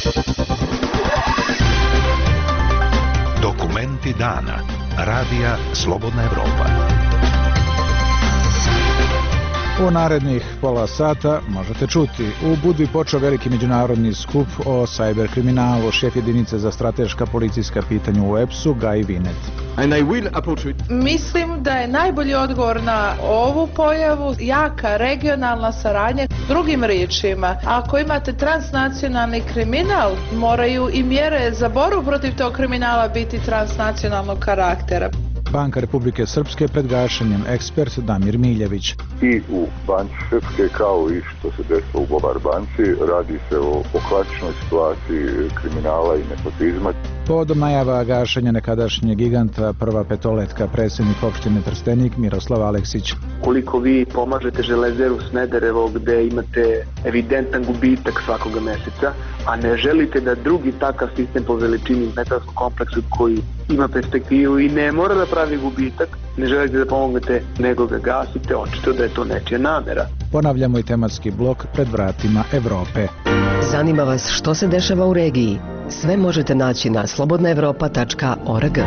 Dokumenti dana. Radija Slobodna Evropa. U narednih pola sata možete čuti: u Budvi počeo veliki međunarodni skup o sajber kriminalu. Šef jedinice za strateška policijska pitanja u EPS-u, Gaj Vinet. Mislim da je najbolji odgovor na ovu pojavu jaka regionalna saradnja. Drugim riječima, ako imate transnacionalni kriminal, moraju i mjere za borbu protiv tog kriminala biti transnacionalnog karaktera. Banka Republike Srpske pred gašenjem, ekspert Damir Miljević. I u Banci Srpske, kao i što se desilo u Bobar banci, radi se o klasičnoj situaciji kriminala i nepotizma. Povodom najava gašenja nekadašnjeg giganta Prva petoletka, predsjednik opštine Trstenik Miroslav Aleksić. Koliko vi pomažete Železeru Smederevo gde imate evidentan gubitak svakoga meseca, a ne želite da drugi takav sistem po veličini metalskog kompleksa koji ima perspektivu i ne mora da pravi gubitak, ne želite da pomognete, nego ga gasite, očito da je to nečija namera. Ponavljamo i tematski blok Pred vratima Evrope. Zanima vas što se dešava u regiji? Sve možete naći na slobodnaevropa.org.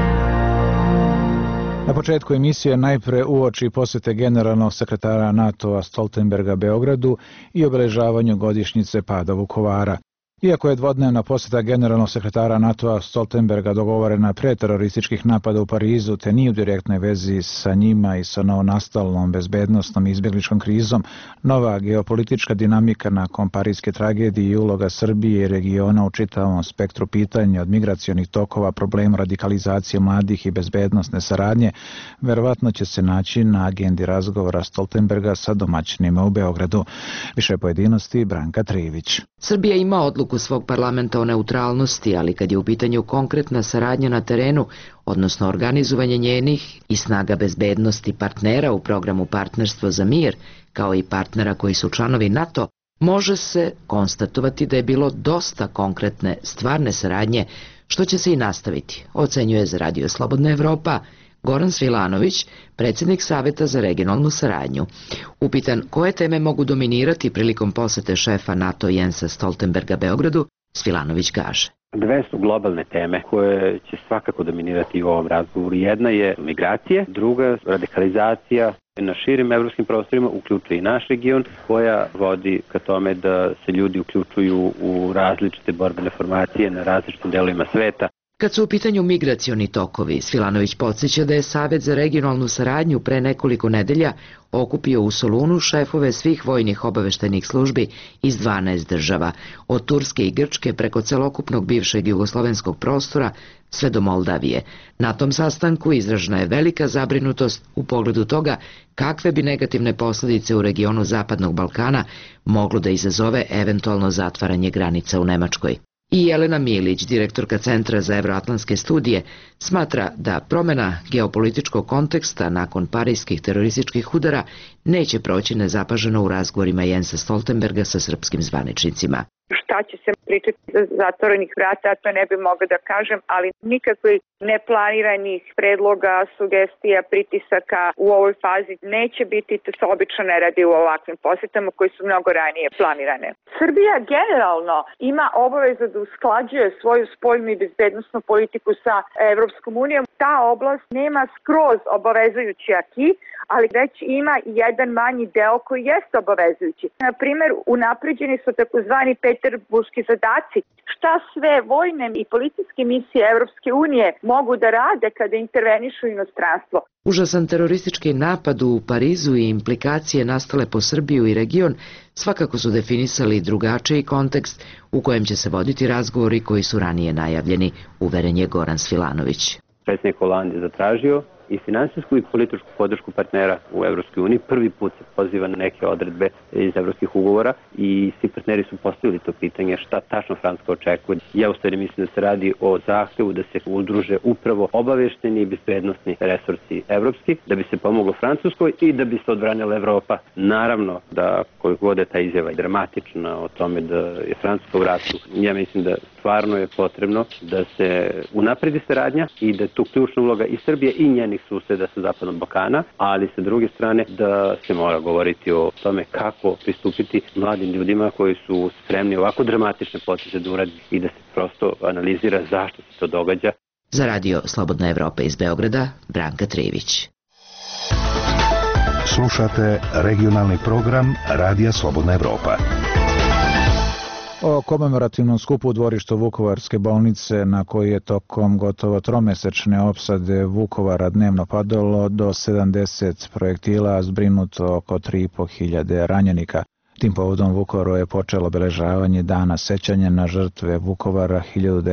Na početku emisije najpre uoči posete generalnog sekretara NATO-a Stoltenberga Beogradu i obeležavanju godišnjice pada Vukovara. Iako je dvodnevna poseta generalnog sekretara NATO-a Stoltenberga dogovorena pre terorističkih napada u Parizu, te nije u direktnoj vezi sa njima i sa novonastalom bezbednosnom i izbjegličkom krizom, nova geopolitička dinamika nakon parijske tragedije i uloga Srbije i regiona u čitavom spektru pitanja od migracionih tokova, problema radikalizacije mladih i bezbednosne saradnje, verovatno će se naći na agendi razgovora Stoltenberga sa domaćinima u Beogradu. Više pojedinosti Branka Trivić. Srbija ima odluku svog parlamenta o neutralnosti, ali kad je u pitanju konkretna saradnja na terenu, odnosno organizovanje njenih i snaga bezbednosti partnera u programu Partnerstvo za mir, kao i partnera koji su članovi NATO, može se konstatovati da je bilo dosta konkretne stvarne saradnje, što će se i nastaviti, ocenjuje za Radio Slobodna Evropa Goran Svilanović, predsjednik Saveta za regionalnu saradnju. Upitan koje teme mogu dominirati prilikom posete šefa NATO Jensa Stoltenberga Beogradu, Svilanović kaže: Dve su globalne teme koje će svakako dominirati u ovom razgovoru. Jedna je migracije, druga radikalizacija na širim evropskim prostorima, uključuje i naš region, koja vodi ka tome da se ljudi uključuju u različite borbene formacije na različitim delovima sveta. Kad su u pitanju migracioni tokovi, Svilanović podsjeća da je Savet za regionalnu saradnju pre nekoliko nedelja okupio u Solunu šefove svih vojnih obaveštajnih službi iz 12 država, od Turske i Grčke preko celokupnog bivšeg jugoslovenskog prostora sve do Moldavije. Na tom sastanku izražena je velika zabrinutost u pogledu toga kakve bi negativne posljedice u regionu Zapadnog Balkana moglo da izazove eventualno zatvaranje granica u Nemačkoj. I Jelena Milić, direktorka Centra za evroatlantske studije, smatra da promjena geopolitičkog konteksta nakon parijskih terorističkih udara neće proći nezapaženo u razgovorima Jensa Stoltenberga sa srpskim zvaničnicima. Šta će se pričati za zatvorenih vrata, to ne bi mogla da kažem, ali nikakvih neplaniranih predloga, sugestija, pritisaka u ovoj fazi neće biti, to se obično ne radi u ovakvim posjetama koji su mnogo ranije planirane. Srbija generalno ima obavezu da usklađuje svoju spoljnu i bezbednosnu politiku sa Evropskom unijom. Ta oblast nema skroz obavezujući aki, ali već ima jedan manji deo koji jeste obavezujući. Na primjer, unapređeni su takozvani peterburški zadaci. Šta sve vojne i policijske misije Evropske unije mogu da rade kada intervenišu inostranstvo? Užasan teroristički napad u Parizu i implikacije nastale po Srbiju i region svakako su definisali drugačiji kontekst u kojem će se voditi razgovori koji su ranije najavljeni, uveren je Goran Svilanović. Predsjednik Hollande je zatražio i finansijsku i političku podršku partnera u Evropskoj uniji. Prvi put se poziva na neke odredbe iz evropskih ugovora i svi partneri su postavili to pitanje šta tačno Francuska očekuje. Ja u stvari mislim da se radi o zahtevu da se udruže upravo obavešteni i bezbednosni resursi evropski, da bi se pomoglo Francuskoj i da bi se odbranila Evropa. Naravno da koliko god je ta izjava dramatična o tome da je Francuska u ratu, ja mislim da stvarno je potrebno da se unapredi saradnja i da je tu ključna uloga i Srbije i njenih suseda sa Zapadnog Balkana, ali sa druge strane da se mora govoriti o tome kako pristupiti mladim ljudima koji su spremni ovako dramatične poteze da uradi i da se prosto analizira zašto se to događa. Za Radio Slobodna Evropa iz Beograda, Branka Trivić. Slušate regionalni program Radija Slobodna Evropa. O komemorativnom skupu u dvorištu Vukovarske bolnice, na koji je tokom gotovo tromesečne opsade Vukovara dnevno padalo do 70 projektila, zbrinuto oko 3.500 ranjenika. Tim povodom Vukovaru je počelo obeležavanje dana sećanja na žrtve Vukovara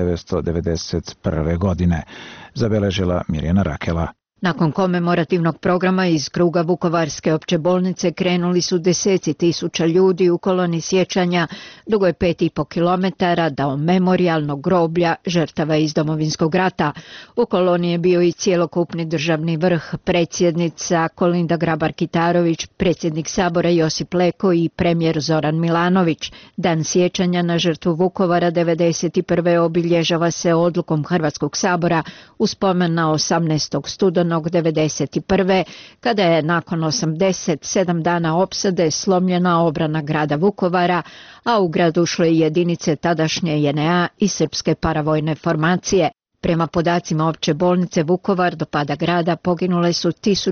1991. godine, zabeležila Mirjana Rakela. Nakon komemorativnog programa iz kruga Vukovarske opće bolnice krenuli su deseci tisuća ljudi u koloni sjećanja dugoj 5,5 kilometara do memorijalnog groblja žrtava iz Domovinskog rata. U koloni je bio i cjelokupni državni vrh, predsjednica Kolinda Grabar-Kitarović, predsjednik Sabora Josip Leko i premijer Zoran Milanović. Dan sjećanja na žrtvu Vukovara 1991. obilježava se odlukom Hrvatskog sabora u spomen na 18. studenog 1991. kada je nakon 87 dana opsade slomljena obrana grada Vukovara, a u grad ušle i jedinice tadašnje JNA i srpske paravojne formacije. Prema podacima opće bolnice Vukovar do pada grada poginule su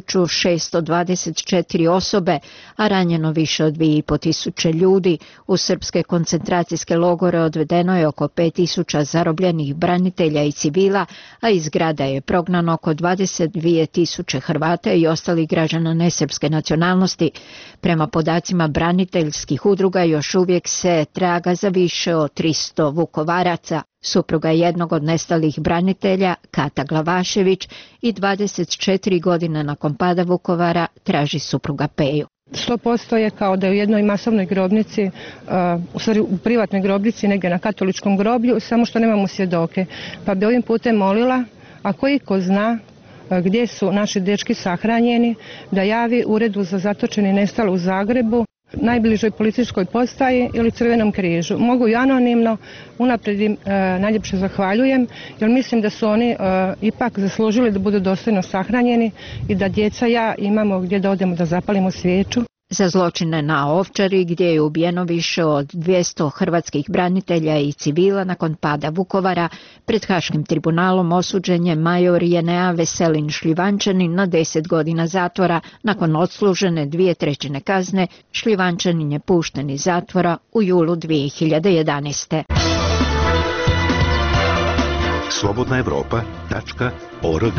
1624 osobe, a ranjeno više od 2500 ljudi. U srpske koncentracijske logore odvedeno je oko 5000 zarobljenih branitelja i civila, a iz grada je prognano oko 22.000 Hrvata i ostalih građana nesrpske nacionalnosti. Prema podacima braniteljskih udruga još uvijek se traga za više od 300 Vukovaraca. Supruga jednog od nestalih branitelja, Kata Glavašević, i 24 godine nakon pada Vukovara traži supruga Peju. 100% je kao da je u jednoj masovnoj grobnici, u stvari u privatnoj grobnici, negdje na katoličkom groblju, samo što nemamo svjedoke. Pa bi ovim putem molila, ako iko zna gdje su naši dečki sahranjeni, da javi Uredu za zatočene i nestale u Zagrebu, najbližoj policijskoj postaji ili Crvenom križu. Mogu i anonimno, unaprijed im najljepše zahvaljujem, jer mislim da su oni ipak zaslužili da budu dostojno sahranjeni i da djeca ja imamo gdje da odemo da zapalimo svijeću. Za zločine na Ovčari, gdje je ubijeno više od 200 hrvatskih branitelja i civila nakon pada Vukovara, pred Haškim tribunalom osuđen je major JNA Veselin Šljivančanin na 10 godina zatvora. Nakon odslužene 2/3 kazne, Šljivančanin je pušten iz zatvora u julu 2011. slobodnaevropa.org.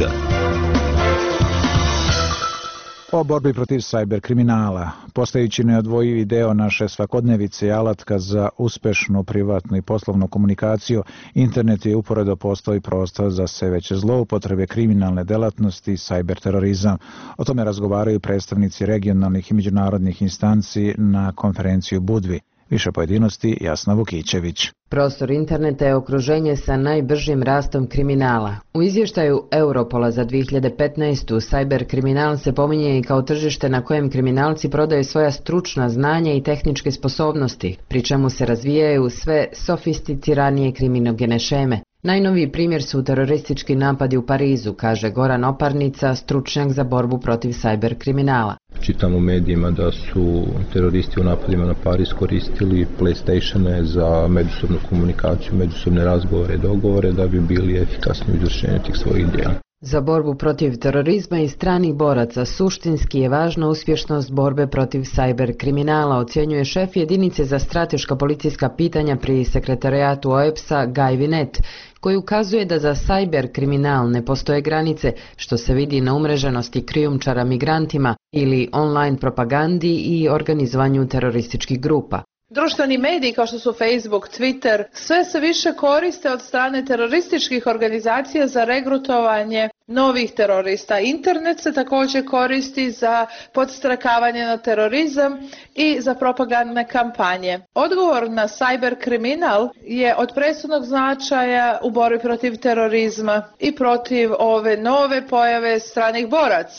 O borbi protiv sajber kriminala, postajući neodvojivi deo naše svakodnevice i alatka za uspešnu privatnu i poslovnu komunikaciju, internet je uporedo postao i prostor za sve veće zloupotrebe, kriminalne delatnosti i sajber terorizam. O tome razgovaraju predstavnici regionalnih i međunarodnih instanci na konferenciji u Budvi. Više pojedinosti Jasna Vukićević. Prostor interneta je okruženje sa najbržim rastom kriminala. U izvještaju Europola za 2015. sajber kriminal se pominje i kao tržište na kojem kriminalci prodaju svoja stručna znanja i tehničke sposobnosti, pri čemu se razvijaju sve sofisticiranije kriminogene šeme. Najnoviji primjer su teroristički napadi u Parizu, kaže Goran Oparnica, stručnjak za borbu protiv sajber kriminala. Čitam u medijima da su teroristi u napadima na Pariz koristili PlayStatione za međusobnu komunikaciju, međusobne razgovore i dogovore da bi bili efikasni u izvršenju tih svojih djela. Za borbu protiv terorizma i stranih boraca suštinski je važna uspješnost borbe protiv sajber kriminala, ocjenjuje šef jedinice za strateška policijska pitanja pri sekretarijatu OEPS-a Gaj Vinet, koji ukazuje da za sajber kriminal ne postoje granice, što se vidi na umreženosti krijumčara migrantima ili online propagandi i organizovanju terorističkih grupa. Društveni mediji kao što su Facebook, Twitter, sve se više koriste od strane terorističkih organizacija za regrutovanje novih terorista. Internet se također koristi za podstrakavanje na terorizam i za propagandne kampanje. Odgovor na cyber kriminal je od presudnog značaja u borbi protiv terorizma i protiv ove nove pojave stranih boraca.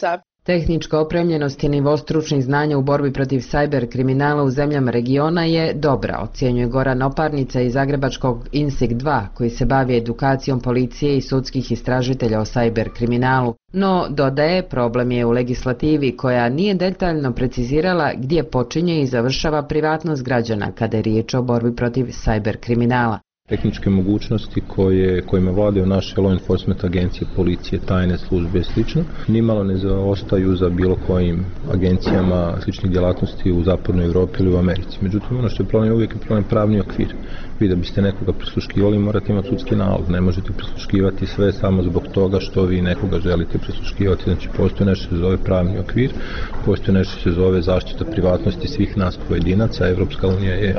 Tehnička opremljenost i nivo stručnih znanja u borbi protiv sajber kriminala u zemljama regiona je dobra, ocjenjuje Goran Oparnica iz zagrebačkog INSIG 2, koji se bavi edukacijom policije i sudskih istražitelja o sajber kriminalu. No, dodaje, problem je u legislativi koja nije detaljno precizirala gdje počinje i završava privatnost građana kada je riječ o borbi protiv sajber kriminala. Tehničke mogućnosti kojima vladaju naše law enforcement agencije, policije, tajne službe i sl. Nimalo ne zaostaju za bilo kojim agencijama sličnih djelatnosti u zapadnoj Europi ili u Americi. Međutim, ono što je problem, uvijek je problem pravni okvir. Vi da biste nekoga prisluškivali morate imati sudski nalog. Ne možete prisluškivati sve samo zbog toga što vi nekoga želite prisluškivati. Znači, postoji nešto se zove pravni okvir, postoji nešto se zove zaštita privatnosti svih nas pojedinaca. Evropska unija je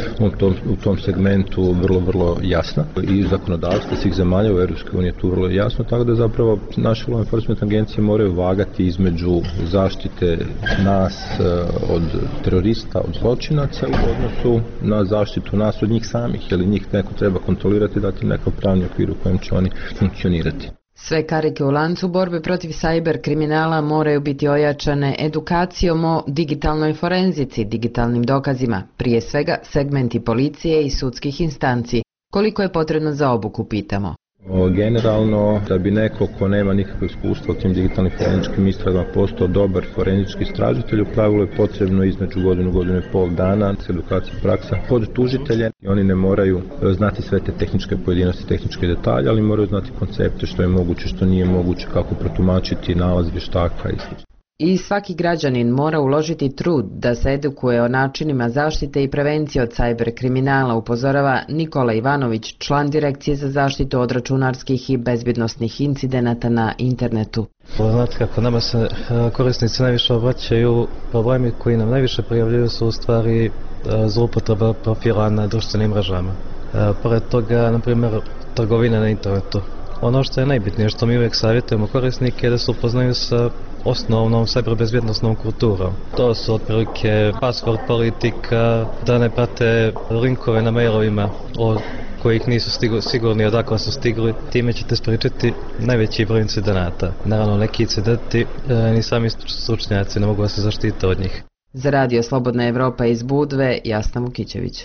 u tom segmentu vrlo jasna i zakonodavstvo svih zemalja u Evropskoj uniji je tu vrlo jasno, tako da zapravo naše law enforcement agencije moraju vagati između zaštite nas od terorista, od zločinaca u odnosu na zaštitu nas od njih samih, jer njih neko treba kontrolirati i dati nekakav pravni okvir u kojem će oni funkcionirati. Sve karike u lancu borbe protiv sajber kriminala moraju biti ojačane edukacijom o digitalnoj forenzici, digitalnim dokazima, prije svega segmenti policije i sudskih instanci. Koliko je potrebno za obuku, pitamo. Generalno, da bi neko ko nema nikakvo iskustva u tim digitalnim forenzičkim istragama postao dobar forenzički istražitelj, u pravilu je potrebno između godinu i pol dana edukacija praksa kod tužitelja. Oni ne moraju znati sve te tehničke pojedinosti, tehničke detalje, ali moraju znati koncepte, što je moguće, što nije moguće, kako protumačiti nalaz vještaka i sl. I svaki građanin mora uložiti trud da se edukuje o načinima zaštite i prevencije od sajber kriminala, upozorava Nikola Ivanović, član Direkcije za zaštitu od računarskih i bezbjednosnih incidenata na internetu. Znate kako nama se korisnici najviše obraćaju, problemi koji nam najviše prijavljuju su u stvari zloupotreba profila na društvenim mrežama. Pored toga, na primjer, trgovina na internetu. Ono što je najbitnije, što mi uvijek savjetujemo korisnike, je da se upoznaju sa osnovnom cyberbezbjednosnom kulturom. To su otprilike password politika, da ne prate linkove na mailovima od kojih nisu sigurni odakle su stigli. Time ćete spriječiti najveći broj incidenata. Naravno, neki incidenti ni sami stručnjaci ne mogu da se zaštite od njih. Za Radio Slobodna Evropa iz Budve, Jasna Vukićević.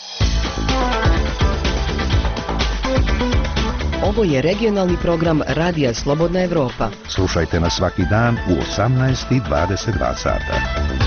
Ovo je regionalni program Radija Slobodna Evropa. Slušajte nas svaki dan u 18:22 sata.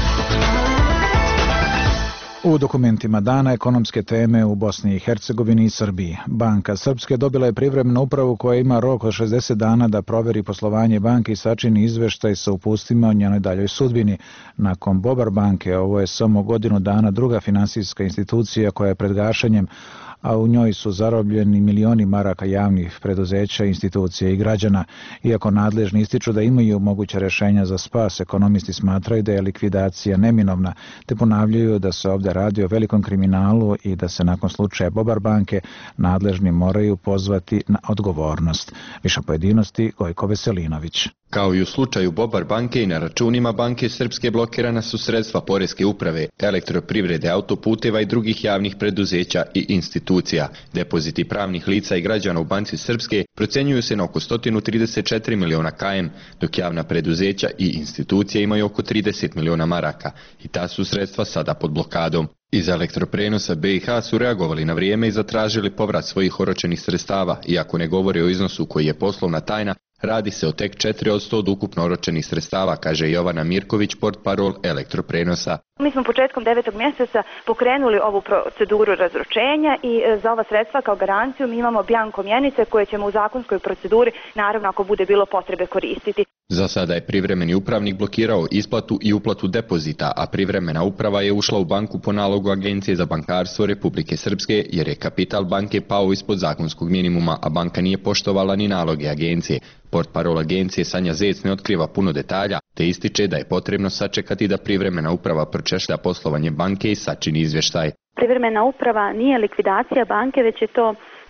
U dokumentima dana ekonomske teme u Bosni i Hercegovini i Srbiji. Banka Srpske dobila je privremenu upravu koja ima rok od 60 dana da proveri poslovanje banke i sačini izveštaj sa upustima o njenoj daljoj sudbini. Nakon Bobar banke, ovo je samo godinu dana druga finansijska institucija koja je pred gašenjem, a u njoj su zarobljeni milioni maraka javnih preduzeća, institucija i građana. Iako nadležni ističu da imaju moguće rješenja za spas, ekonomisti smatraju da je likvidacija neminovna, te ponavljaju da se ovdje radi o velikom kriminalu i da se nakon slučaja Bobar banke nadležni moraju pozvati na odgovornost. Više pojedinosti Gojko Veselinović. Kao i u slučaju Bobar banke i na računima banke Srpske blokirana su sredstva Poreske uprave, Elektroprivrede, autoputeva i drugih javnih preduzeća i institucija. Depoziti pravnih lica i građana u banci Srpske procenjuju se na oko 134 miliona KM, dok javna preduzeća i institucije imaju oko 30 miliona maraka i ta su sredstva sada pod blokadom. Iz Elektroprenosa BiH su reagovali na vrijeme i zatražili povrat svojih oročenih sredstava, iako ne govore o iznosu koji je poslovna tajna. Radi se o tek 4% od ukupno oročenih sredstava, kaže Jovana Mirković, portparol Elektroprenosa. Mi smo početkom 9. mjeseca pokrenuli ovu proceduru razročenja i za ova sredstva kao garanciju mi imamo bjanko mjenice koje ćemo u zakonskoj proceduri, naravno ako bude bilo potrebe, koristiti. Za sada je privremeni upravnik blokirao isplatu i uplatu depozita, a privremena uprava je ušla u banku po nalogu Agencije za bankarstvo Republike Srpske jer je kapital banke pao ispod zakonskog minimuma, a banka nije poštovala ni naloge agencije. Portparol agencije Sanja Zec ne otkriva puno detalja, te ističe da je potrebno sačekati da privremena uprava pročešlja poslovanje banke i sačini izvještaj. Privremena uprava nije likvidacija banke, već je to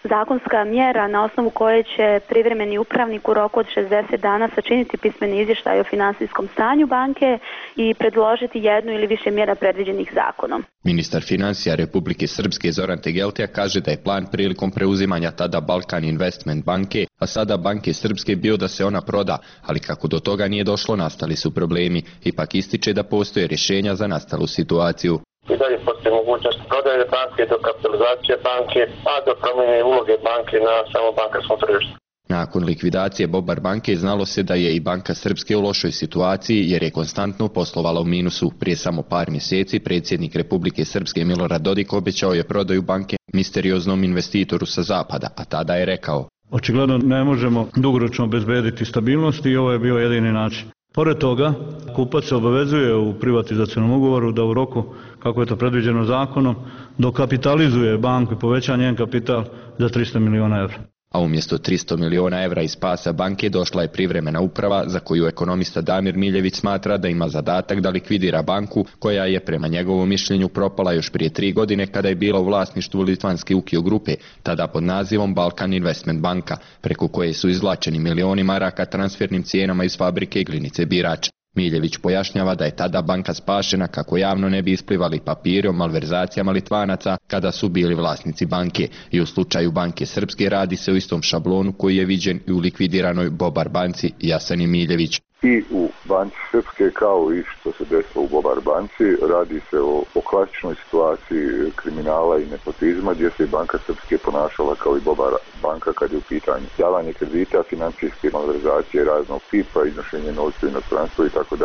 zakonska mjera na osnovu koje će privremeni upravnik u roku od 60 dana sačiniti pismeni izvještaj o finansijskom stanju banke i predložiti jednu ili više mjera predviđenih zakonom. Ministar financija Republike Srpske Zoran Tegeltija kaže da je plan prilikom preuzimanja tada Balkan Investment banke, a sada banke Srpske bio da se ona proda, ali kako do toga nije došlo, nastali su problemi. Ipak ističe da postoje rješenja za nastalu situaciju. I dalje postoji mogućnost prodaje banke, do kapitalizacije banke, a do promjene uloge banke na samom bankarskom tržištu. Nakon likvidacije Bobar banke znalo se da je i Banka Srpske u lošoj situaciji jer je konstantno poslovala u minusu. Prije samo par mjeseci predsjednik Republike Srpske Milorad Dodik obećao je prodaju banke misterioznom investitoru sa zapada, a tada je rekao: očigledno ne možemo dugoročno obezbediti stabilnost i ovo je bio jedini način. Pored toga, kupac se obavezuje u privatizacionom ugovoru da u roku, kako je to predviđeno zakonom, dokapitalizuje banku i poveća njen kapital za 300 miliona evra. A umjesto 300 miliona evra iz spasa banke došla je privremena uprava za koju ekonomista Damir Miljević smatra da ima zadatak da likvidira banku koja je prema njegovom mišljenju propala još prije 3 godine kada je bila u vlasništvu litvanske Ukio grupe, tada pod nazivom Balkan Investment banka, preko koje su izvlačeni milioni maraka transfernim cijenama iz fabrike Glinice Birač. Miljević pojašnjava da je tada banka spašena kako javno ne bi isplivali papiri o malverzacijama Litvanaca kada su bili vlasnici banke, i u slučaju Banke Srpske radi se o istom šablonu koji je viđen i u likvidiranoj Bobar banci. Jasan Miljević. I u Banci Srpske kao i što se desilo u Bobar banci, radi se o klasičnoj situaciji kriminala i nepotizma gdje se i Banka Srpske ponašala kao i Bobar banka kad je u pitanju davanje kredita, financijske malverzacije raznog tipa, iznošenje novca u inostranstvo itd.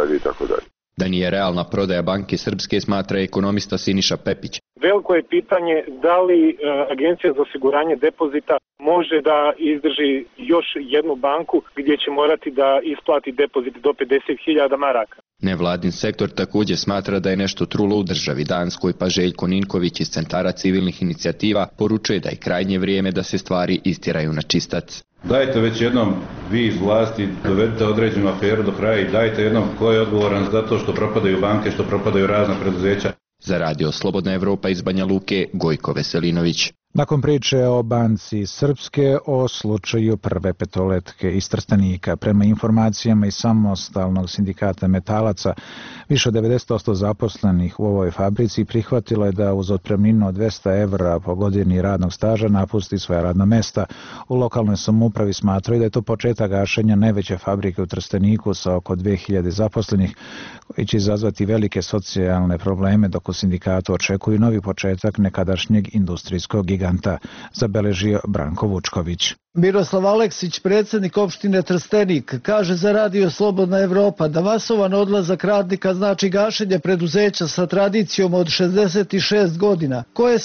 Da nije realna prodaja Banke Srpske, smatra ekonomista Siniša Pepić. Veliko je pitanje da li Agencija za osiguranje depozita može da izdrži još jednu banku gdje će morati da isplati depozit do 50.000 maraka. Nevladin sektor također smatra da je nešto trulo u državi Danskoj, pa Željko Ninković iz Centara civilnih inicijativa poručuje da je krajnje vrijeme da se stvari istjeraju na čistac. Dajte već jednom vi iz vlasti, dovedite određenu aferu do kraja i dajte jednom ko je odgovoran za to što propadaju banke, što propadaju razna preduzeća. Za radio Slobodna Evropa iz Banja Luke, Gojko Veselinović. Nakon priče o Banci Srpske o slučaju prve petoletke iz Trstenika, prema informacijama iz samostalnog sindikata metalaca, više od 90% zaposlenih u ovoj fabrici prihvatilo je da uz otpremninu od 200 evra po godini radnog staža napusti svoja radna mesta. U lokalnoj samoupravi smatraju da je to početak gašenja najveće fabrike u Trsteniku sa oko 2000 zaposlenih, koji će izazvati velike socijalne probleme, dok u sindikatu očekuju novi početak nekadašnjeg industrijskog giganta, zabeležio Branko Vučković. Miroslav Aleksić, predsjednik opštine Trstenik, kaže za radio Slobodna Evropa da masovan odlazak radnika znači gašenje preduzeća sa tradicijom od 66 godina, koje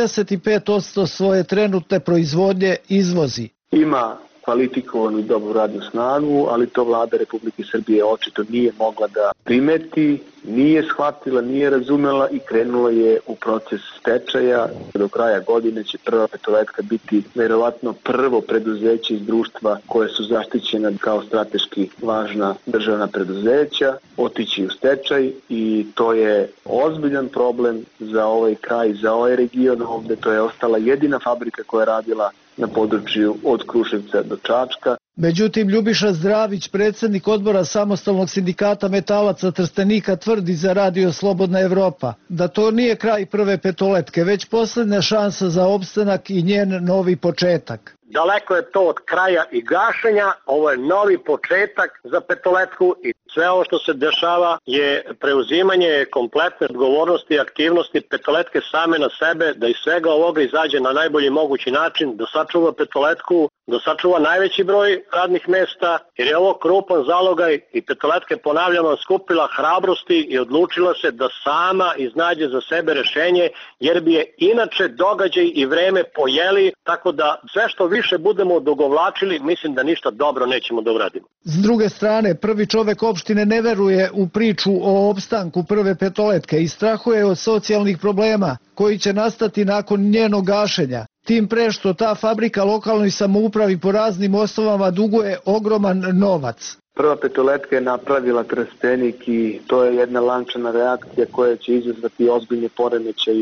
75% svoje trenutne proizvodnje izvozi. Ima kvalifikovanu i dobru radnu snagu, ali to vlada Republike Srbije očito nije mogla da primeti, nije shvatila, nije razumela i krenula je u proces stečaja. Do kraja godine će prva petoletka biti verovatno prvo preduzeće iz društva koje su zaštićena kao strateški važna državna preduzeća, otići u stečaj i to je ozbiljan problem za ovaj kraj, za ovaj region ovde. To je ostala jedina fabrika koja je radila na području od Kruševca do Čačka. Međutim, Ljubiša Zdravić, predsjednik odbora samostalnog sindikata metalaca Trstenika, tvrdi za radio Slobodna Evropa da to nije kraj prve petoletke, već posljednja šansa za opstanak i njen novi početak. Daleko je to od kraja i gašenja, ovo je novi početak za petoletku i sve ovo što se dešava je preuzimanje kompletne odgovornosti i aktivnosti petoletke same na sebe, da iz svega ovoga izađe na najbolji mogući način, da sačuva petoletku, da sačuva najveći broj radnih mesta, jer je ovo krupan zalogaj i petoletka, ponavljamo, skupila hrabrosti i odlučila se da sama iznađe za sebe rešenje, jer bi je inače događaj i vreme pojeli, tako da sve što više budemo odugovlačili, mislim da ništa dobro nećemo da uradimo. S druge strane, prvi čovek opštine ne veruje u priču o opstanku prve petoletke i strahuje od socijalnih problema koji će nastati nakon njenog gašenja. Tim pre što ta fabrika lokalnoj samoupravi po raznim osnovama duguje ogroman novac. Prva petoletka je napravila Trstenik i to je jedna lančana reakcija koja će izazvati ozbiljne poremećaje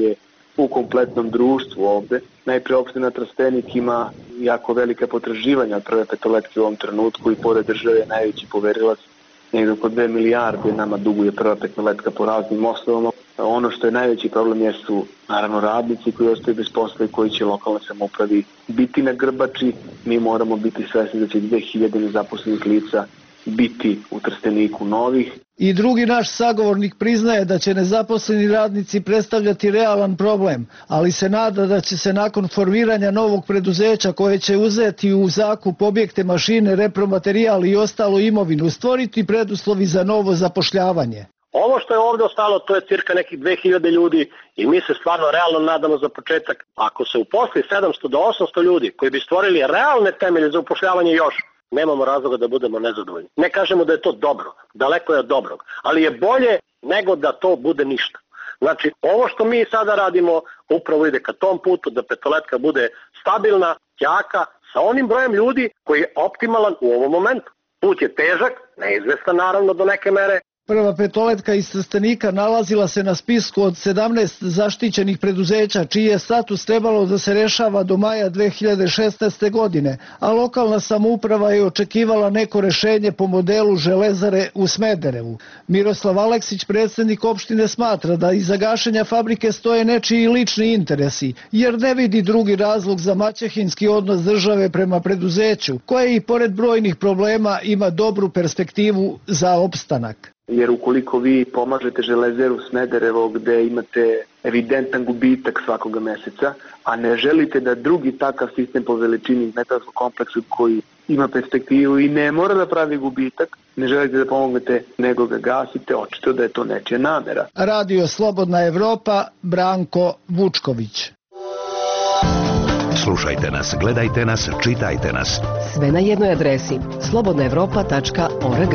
u kompletnom društvu ovde. Najpre opština Trstenik ima jako velike potraživanja od prve petoletke u ovom trenutku i pored države je najveći poverilac. Negdje oko 2 milijarde nama duguje prva petoletka po raznim osnovama. Ono što je najveći problem jesu naravno radnici koji ostaju bez posla i koji će lokalne samoupravi biti na grbači. Mi moramo biti svesni da će 2000 nezaposlenih lica biti u Trsteniku novih. I drugi naš sagovornik priznaje da će nezaposleni radnici predstavljati realan problem, ali se nada da će se nakon formiranja novog preduzeća koje će uzeti u zakup objekte, mašine, repromaterijal i ostalu imovinu stvoriti preduslovi za novo zapošljavanje. Ovo što je ovdje ostalo, to je cirka nekih 2000 ljudi i mi se stvarno realno nadamo za početak. Ako se uposli 700 do 800 ljudi koji bi stvorili realne temelje za upošljavanje još, nemamo razloga da budemo nezadovoljni. Ne kažemo da je to dobro, daleko je od dobrog, ali je bolje nego da to bude ništa. Znači, ovo što mi sada radimo upravo ide ka tom putu da petoletka bude stabilna, jaka, sa onim brojem ljudi koji je optimalan u ovom momentu. Put je težak, neizvestan naravno do neke mere. Prva petoletka iz Trstenika nalazila se na spisku od 17 zaštićenih preduzeća, čiji je status trebalo da se rešava do maja 2016. godine, a lokalna samouprava je očekivala neko rešenje po modelu Železare u Smederevu. Miroslav Aleksić, predsednik opštine, smatra da iza gašenja fabrike stoje nečiji lični interesi, jer ne vidi drugi razlog za maćehinski odnos države prema preduzeću, koje i pored brojnih problema ima dobru perspektivu za opstanak. Jer ukoliko vi pomažete Železeru Smederevo gde imate evidentan gubitak svakoga meseca, a ne želite da drugi takav sistem po veličini metalskog kompleksu koji ima perspektivu i ne mora da pravi gubitak, ne želite da pomognete nego ga gasite, očito da je to nečija namera. Radio Slobodna Evropa, Branko Vučković. Slušajte nas, gledajte nas, čitajte nas. Sve na jednoj adresi slobodnaevropa.org.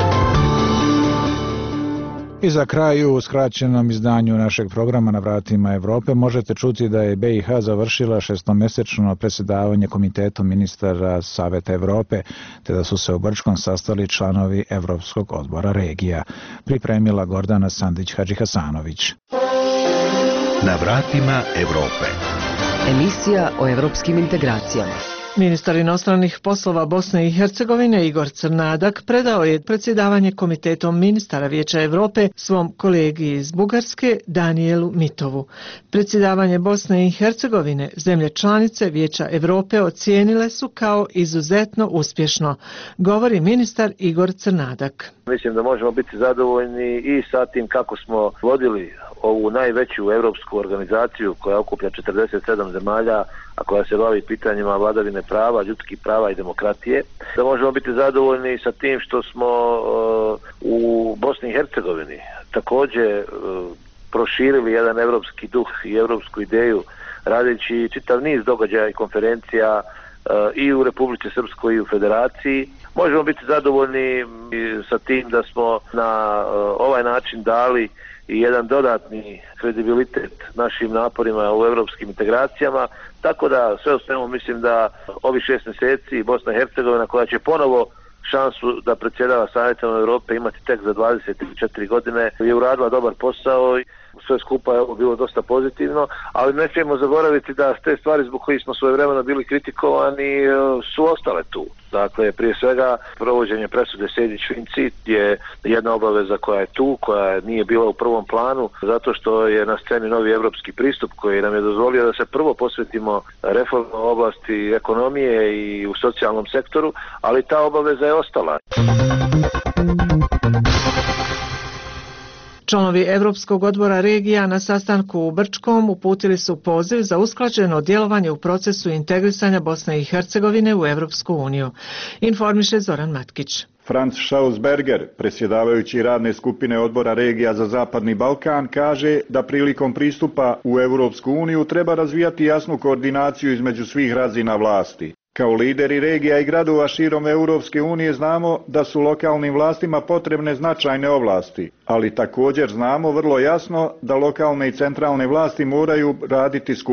I za kraj u skraćenom izdanju našeg programa Na vratima Evrope možete čuti da je BiH završila šestomesečno predsjedavanje Komitetom ministara Saveta Evrope, te da su se u Brčkom sastali članovi Evropskog odbora regija. Pripremila Gordana Sandić-Hadžihasanović. Na vratima Evrope. Emisija o evropskim integracijama. Ministar inostranih poslova Bosne i Hercegovine Igor Crnadak predao je predsjedavanje Komitetom ministara Vijeća Evrope svom kolegi iz Bugarske Danijelu Mitovu. Predsjedavanje Bosne i Hercegovine zemlje članice Vijeća Evrope ocijenile su kao izuzetno uspješno, govori ministar Igor Crnadak. Mislim da možemo biti zadovoljni i sa tim kako smo vodili ovu najveću evropsku organizaciju koja okuplja 47 zemalja, a koja se bavi pitanjima vladavine prava, ljudskih prava i demokratije. Da možemo biti zadovoljni sa tim što smo u Bosni i Hercegovini također proširili jedan evropski duh i evropsku ideju, radeći čitav niz događaja i konferencija i u Republici Srpskoj i u Federaciji. Možemo biti zadovoljni sa tim da smo na ovaj način dali i jedan dodatni kredibilitet našim naporima u evropskim integracijama, tako da sve u svemu mislim da ovi 6 mjeseci Bosna i Hercegovina, koja će ponovo šansu da predsjedava Savjetom Evrope imati tek za 24 godine, je uradila dobar posao i sve skupa je bilo dosta pozitivno, ali ne smijemo zaboraviti da te stvari zbog kojih smo svojevremeno bili kritikovani su ostale tu. Dakle, prije svega provođenje presude Sejdić-Finci je jedna obaveza koja je tu, koja nije bila u prvom planu, zato što je na sceni novi evropski pristup koji nam je dozvolio da se prvo posvetimo reformu oblasti ekonomije i u socijalnom sektoru, ali ta obaveza je ostala. Članovi Evropskog odbora regija na sastanku u Brčkom uputili su poziv za usklađeno djelovanje u procesu integrisanja Bosne i Hercegovine u Evropsku uniju. Informiše Zoran Matkić. Franz Schausberger, predsjedavajući radne skupine odbora regija za Zapadni Balkan, kaže da prilikom pristupa u Evropsku uniju treba razvijati jasnu koordinaciju između svih razina vlasti. Kao lideri regija i gradova širom Europske unije znamo da su lokalnim vlastima potrebne značajne ovlasti, ali također znamo vrlo jasno da lokalne i centralne vlasti moraju raditi skupa.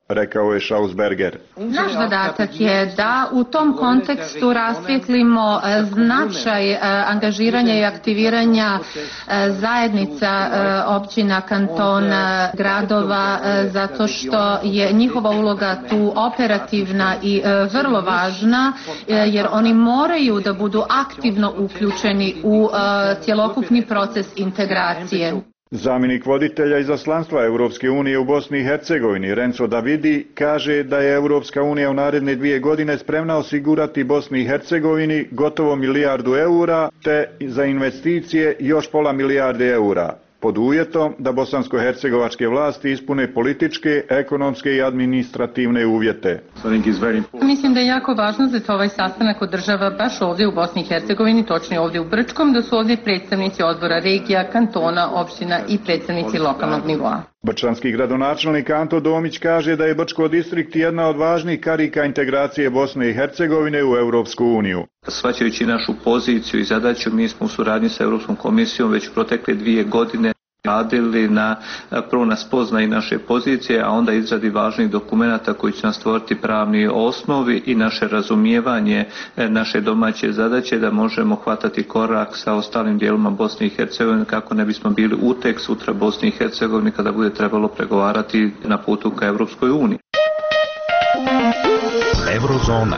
rekao je Schausberger. Naš zadatak je da u tom kontekstu rasvijetlimo značaj angažiranja i aktiviranja zajednica, općina, kantona, gradova, zato što je njihova uloga tu operativna i vrlo važna, jer oni moraju da budu aktivno uključeni u cjelokupni proces integracije. Zamjenik voditelja izaslanstva Europske unije u Bosni i Hercegovini, Renzo Davidi, kaže da je Europska unija u naredne 2 godine spremna osigurati Bosni i Hercegovini gotovo 1 milijardu eura, te za investicije još pola milijarde eura, pod uvjetom da bosansko-hercegovačke vlasti ispune političke, ekonomske i administrativne uvjete. Mislim da je jako važno da se ovaj sastanak održava baš ovdje u Bosni i Hercegovini, točnije ovdje u Brčkom, da su ovdje predstavnici odbora regija, kantona, opština i predstavnici lokalnog nivoa. Brčanski gradonačelnik Anto Domić kaže da je Brčko distrikt jedna od važnih karika integracije Bosne i Hercegovine u Europsku uniju. Shvaćajući našu poziciju i zadaću, mi smo u suradnji sa Europskom komisijom već protekle 2 godine radili prvo na spoznaji naše pozicije, a onda izradi važnih dokumenata koji će nam stvoriti pravni osnovi i naše razumijevanje naše domaće zadaće da možemo hvatati korak sa ostalim dijelima Bosne i Hercegovine kako ne bismo bili utek sutra Bosni i Hercegovini kada bude trebalo pregovarati na putu ka Europskoj uniji. Eurozona.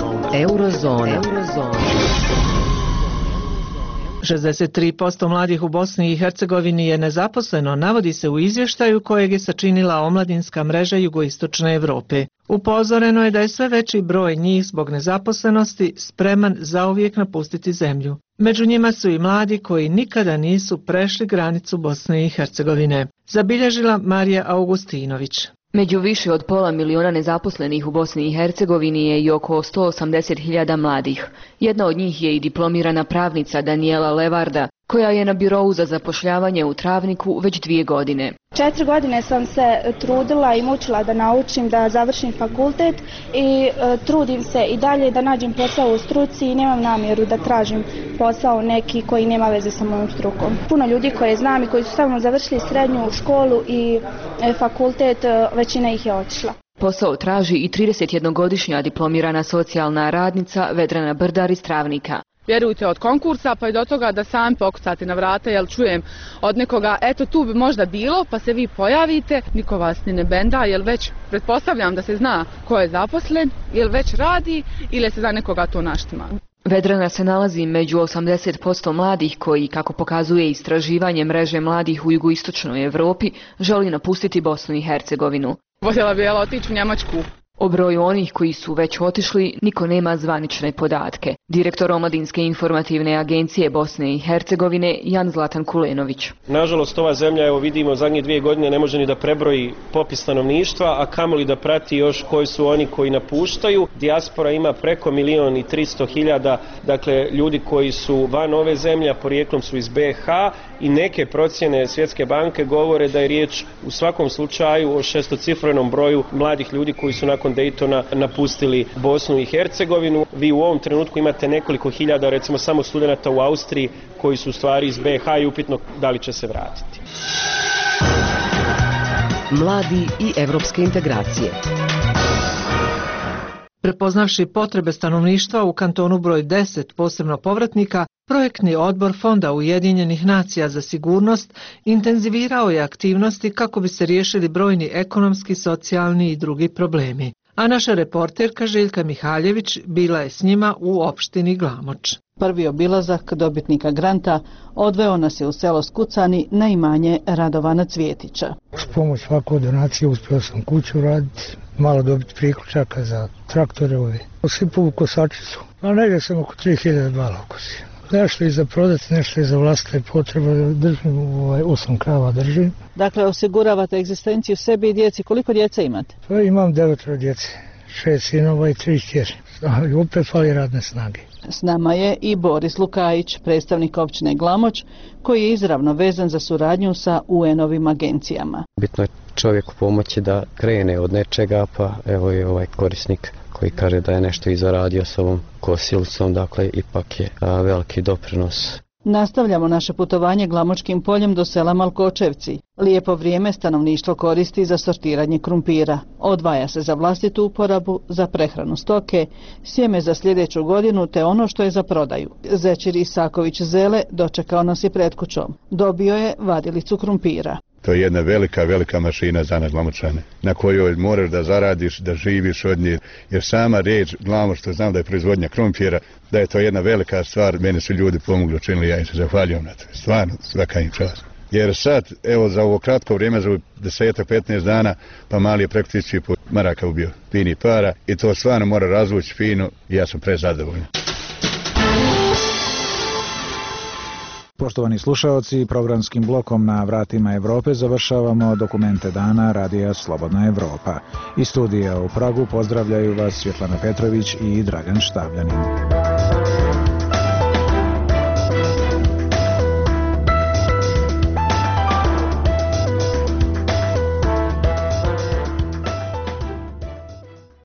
63% mladih u Bosni i Hercegovini je nezaposleno, navodi se u izvještaju kojeg je sačinila omladinska mreža Jugoistočne Europe. Upozoreno je da je sve veći broj njih zbog nezaposlenosti spreman zauvijek napustiti zemlju. Među njima su i mladi koji nikada nisu prešli granicu Bosne i Hercegovine, zabilježila Marija Augustinović. Među više od pola miliona nezaposlenih u Bosni i Hercegovini je i oko 180.000 mladih. Jedna od njih je i diplomirana pravnica Daniela Levarda, koja je na birou za zapošljavanje u Travniku već 2 godine. 4 godine sam se trudila i mučila da naučim da završim fakultet i trudim se i dalje da nađem posao u struci i nemam namjeru da tražim posao neki koji nema veze sa mojom strukom. Puno ljudi koje znam i koji su samo završili srednju školu i fakultet, većina ih je otišla. Posao traži i 31-godišnja diplomirana socijalna radnica Vedrana Brdar iz Travnika. Vjerujte, od konkursa pa i do toga da sam pokucate na vrata, jel čujem od nekoga, eto tu bi možda bilo, pa se vi pojavite, niko vas ni ne benda, jel već pretpostavljam da se zna ko je zaposlen, jel već radi ili se za nekoga to naštima. Vedrana se nalazi među 80% mladih koji, kako pokazuje istraživanje mreže mladih u jugoistočnoj Europi, želi napustiti Bosnu i Hercegovinu. Voljela bi otići u Njemačku. O broju onih koji su već otišli niko nema zvanične podatke. Direktor Omladinske informativne agencije Bosne i Hercegovine Jan Zlatan Kulenović. Nažalost, ova zemlja, evo vidimo, zadnje 2 godine ne može ni da prebroji popis stanovništva, a kamoli da prati još koji su oni koji napuštaju. Dijaspora ima preko 1.300.000, dakle ljudi koji su van ove zemlje, porijeklom su iz BiH i neke procjene Svjetske banke govore da je riječ u svakom slučaju o 600-cifrenom broju mladih ljudi koji su nakon Daytona napustili Bosnu i Hercegovinu. Vi u ovom trenutku imate nekoliko hiljada, recimo samo studenata u Austriji koji su u stvari iz BiH i upitno da li će se vratiti. Mladi i evropske integracije. Prepoznavši potrebe stanovništva u kantonu broj 10, posebno povratnika, projektni odbor Fonda Ujedinjenih nacija za sigurnost intenzivirao je aktivnosti kako bi se riješili brojni ekonomski, socijalni i drugi problemi. A naša reporterka Željka Mihaljević bila je s njima u opštini Glamoč. Prvi obilazak dobitnika granta odveo nas je u selo Skucani na imanje Radovana Cvjetića. S pomoć svakog donacije uspio sam kuću raditi, malo dobiti priključaka za traktore ove. Usipovu kosačicu, a negdje sam oko 3000 okosi. Nešto i za prodati, nešto i za vlastite potrebe. Držim, 8 krava držim. Dakle, osiguravate egzistenciju sebi i djeci. Koliko djece imate? Pa imam 9 djece, 6 sinova i 3 kćeri. I opet fali radne snage. S nama je i Boris Lukajić, predstavnik općine Glamoč, koji je izravno vezan za suradnju sa UN-ovim agencijama. Bitno je čovjeku pomoći da krene od nečega, pa evo je ovaj korisnik koji kaže da je nešto i zaradio s ovom kosilicom, dakle ipak je veliki doprinos. Nastavljamo naše putovanje Glamočkim poljem do sela Malkočevci. Lijepo vrijeme stanovništvo koristi za sortiranje krumpira. Odvaja se za vlastitu uporabu, za prehranu stoke, sjeme za sljedeću godinu te ono što je za prodaju. Zećir Isaković Zele dočekao nas je pred kućom. Dobio je vadilicu krumpira. To je jedna velika mašina za nas Glamočane, na kojoj moraš da zaradiš, da živiš od nje, jer sama riječ Glamoč, što znam da je proizvodnja krompira, da je to jedna velika stvar, mene su ljudi pomogli, učinili, ja im se zahvaljujem na to, stvarno, svaka im čast. Jer sad, evo za ovo kratko vrijeme, za 10-15 dana, pa mali je preko 1000 maraka ubio, fini para, i to stvarno mora razvući fino i ja sam prezadovoljan. Poštovani slušaoci, programskim blokom Na vratima Evrope završavamo dokumente dana Radija Slobodna Evropa. Iz studija u Pragu pozdravljaju vas Svjetlana Petrović i Dragan Štavljanin.